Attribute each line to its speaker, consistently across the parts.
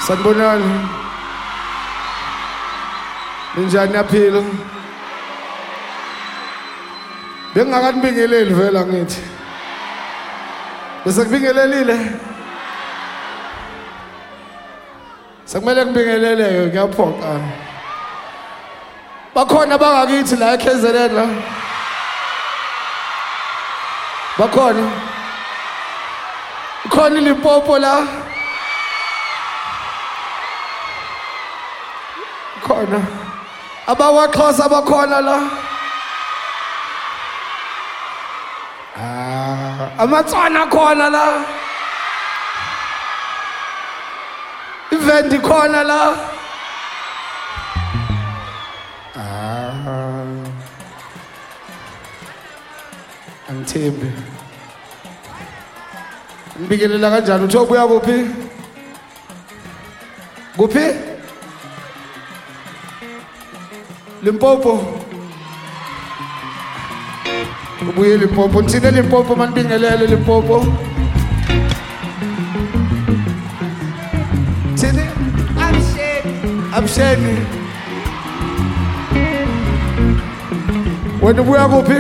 Speaker 1: Sanibonani. Ninjani yaphila? Bengingakanibingeleli vela ngithi. Bese kubingelelile. Sekumele ngibingelele ngiyaphoqa. Bakhona bangakithi la eKZN la. Bakhona. Khona iLimpopo la. Khona. AbakwaXhosa abakhona la. AmaTswana khona la. iVendi khona la. Angithembi. Ngibikelela kanjani uthi ubuya kuphi? Kuphi? Limpopo. Ubuye Limpopo, nithine Limpopo manibingelele Limpopo. Thini? Absheni. Wena ubuya kuphi?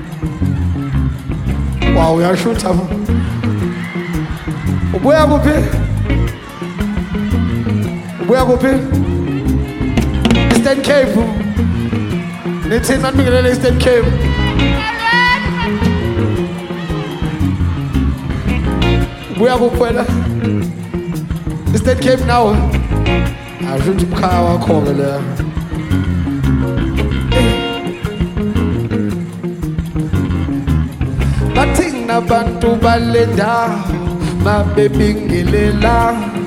Speaker 1: Wow, uyashutha. Ubuya kuphi? Ubuya kuphi? Eastern Cape. Nithini manibingelele Eastern Cape. Ubuya kuphi wena? Eastern Cape now. Ashuthi umkhaya wakho ke la. Bathina abantu balenda mabebingelela.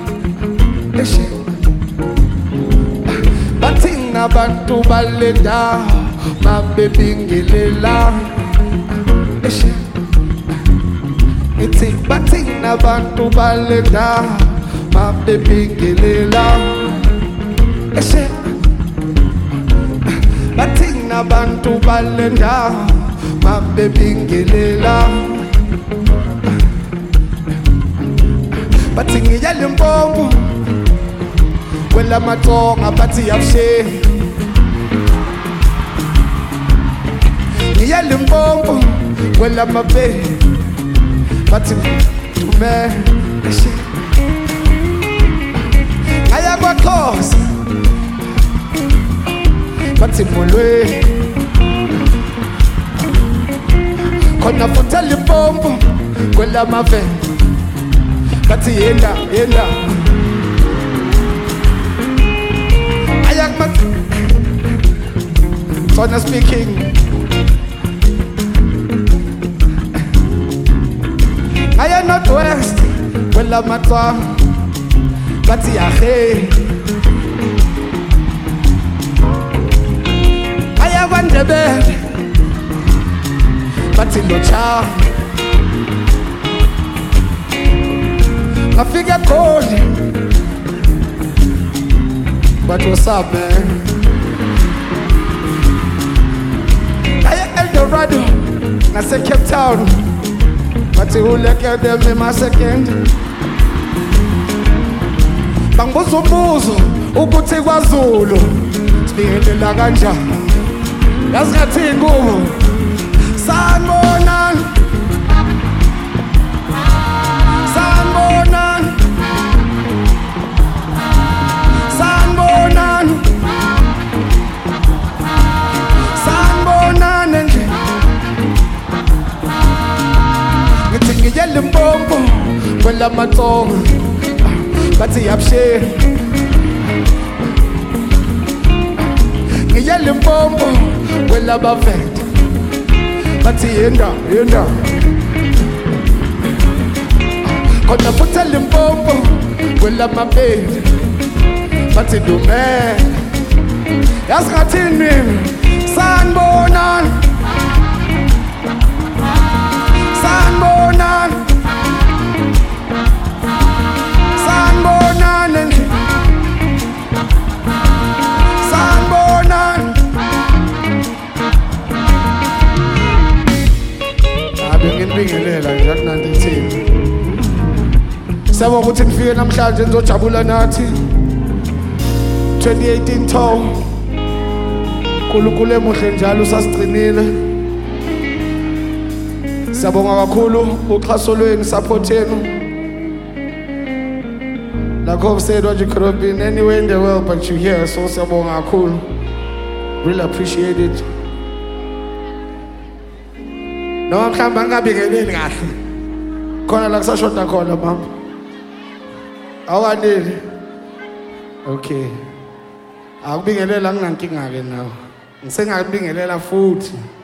Speaker 1: Bathina abantu balenda mabebingelela. Ithi bathina abantu balenda mabebingelela. Bathina abantu balenda mabebingelela. Bathi ngiya Limpopo kwela matonga bathi yabshe. Ngiya Limpopo kwela mabe bathi tume. Aya kwaXhosa bathi molwe. Khona futhi Limpopo kwela mave bathi yenda. Aya kwaXhosa Tswana speaking. Aya Northwest kwela matwa bathi yahe. Aya kwaNdebele bathi locha. Ngafika eGoli but what's up man? Aya Eldorado ngase Cape Town bathi uleke them in my second. Bangibuza umbuzo ukuthi kwaZulu sibingelela kanjani. Yazi ngathi inkubo sanibonani. Sanibonani. Sanibonani. Sanibonani nje. Ngithi ngiya Limpopo kwela matonga bathi yabshe. Ngiya Limpopo kwela bavenda bathi yenda. Khona futhi Limpopo kwela mabeli bathi dume. Yazi ngathini mina? Sanibonani. Sanibonani. Sanibonani nje. Sanibonani. Benginibingelela nje akunanto ithini. Siyabonga ukuthi nifike namhlanje nizojabula nathi 2018 tour. Nkulunkulu emuhle njalo usasigcinile. Siyabonga kakhulu uxhaso lwenu, support yenu. Like I've said, what you could have been anywhere in the world, but you're here, so siyabonga kakhulu. Really appreciate it. No, mhlawumbe angabingeleli kahle. Khona la kusashota khona mama. Awanele. Okay. Akubingelela nginankinga ke nawe. Ngisengakubingelela futhi.